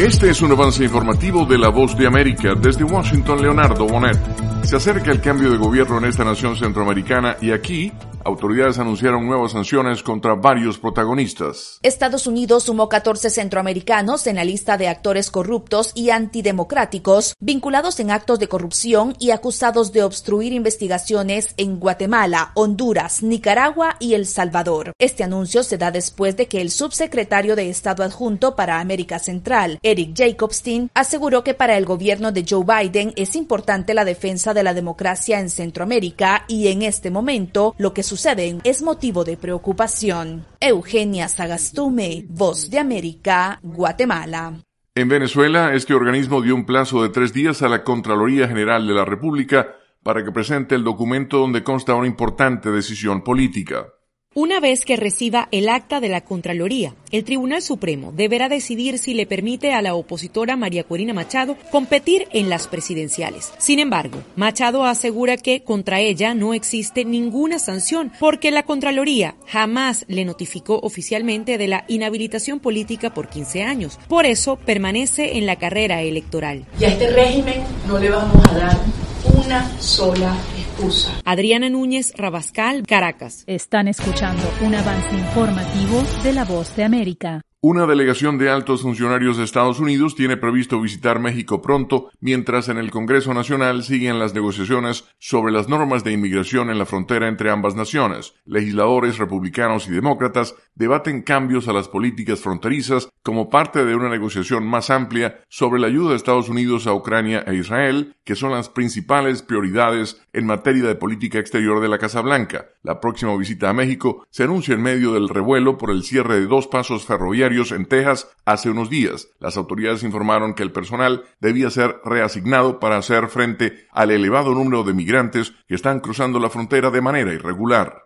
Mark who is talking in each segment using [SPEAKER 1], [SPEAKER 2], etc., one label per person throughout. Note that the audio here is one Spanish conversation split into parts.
[SPEAKER 1] Este es un avance informativo de La Voz de América. Desde Washington, Leonardo Bonet. Se acerca el cambio de gobierno en esta nación centroamericana y aquí autoridades anunciaron nuevas sanciones contra varios protagonistas.
[SPEAKER 2] Estados Unidos sumó 14 centroamericanos en la lista de actores corruptos y antidemocráticos vinculados en actos de corrupción y acusados de obstruir investigaciones en Guatemala, Honduras, Nicaragua y El Salvador. Este anuncio se da después de que el subsecretario de Estado adjunto para América Central, Eric Jacobstein, aseguró que para el gobierno de Joe Biden es importante la defensa de la democracia en Centroamérica y en este momento lo que sucede es motivo de preocupación. Eugenia Sagastume, Voz de América, Guatemala.
[SPEAKER 1] En Venezuela, este organismo dio un plazo de 3 días a la Contraloría General de la República para que presente el documento donde consta una importante decisión política.
[SPEAKER 3] Una vez que reciba el acta de la Contraloría, el Tribunal Supremo deberá decidir si le permite a la opositora María Corina Machado competir en las presidenciales. Sin embargo, Machado asegura que contra ella no existe ninguna sanción porque la Contraloría jamás le notificó oficialmente de la inhabilitación política por 15 años. Por eso permanece en la carrera electoral.
[SPEAKER 4] Y a este régimen no le vamos a dar una sola excusa.
[SPEAKER 3] Adriana Núñez Rabascal, Caracas.
[SPEAKER 5] Están escuchando un avance informativo de La Voz de América.
[SPEAKER 1] Una delegación de altos funcionarios de Estados Unidos tiene previsto visitar México pronto, mientras en el Congreso Nacional siguen las negociaciones sobre las normas de inmigración en la frontera entre ambas naciones. Legisladores republicanos y demócratas debaten cambios a las políticas fronterizas como parte de una negociación más amplia sobre la ayuda de Estados Unidos a Ucrania e Israel, que son las principales prioridades en materia de política exterior de la Casa Blanca. La próxima visita a México se anuncia en medio del revuelo por el cierre de 2 pasos ferroviarios en Texas hace unos días. Las autoridades informaron que el personal debía ser reasignado para hacer frente al elevado número de migrantes que están cruzando la frontera de manera irregular.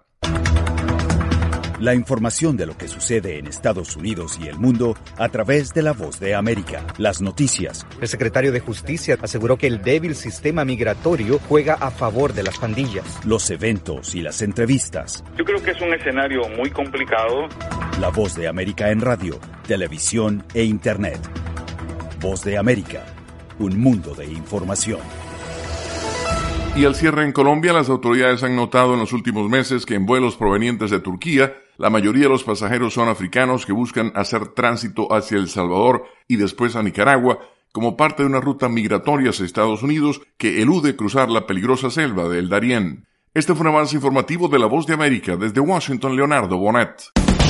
[SPEAKER 6] La información de lo que sucede en Estados Unidos y el mundo a través de La Voz de América. Las noticias.
[SPEAKER 7] El secretario de Justicia aseguró que el débil sistema migratorio juega a favor de las pandillas.
[SPEAKER 6] Los eventos y las entrevistas.
[SPEAKER 8] Yo creo que es un escenario muy complicado.
[SPEAKER 6] La Voz de América en radio, televisión e internet. Voz de América, un mundo de información.
[SPEAKER 1] Y al cierre en Colombia, las autoridades han notado en los últimos meses que en vuelos provenientes de Turquía, la mayoría de los pasajeros son africanos que buscan hacer tránsito hacia El Salvador y después a Nicaragua, como parte de una ruta migratoria hacia Estados Unidos que elude cruzar la peligrosa selva del Darién. Este fue un avance informativo de La Voz de América. Desde Washington, Leonardo Bonet.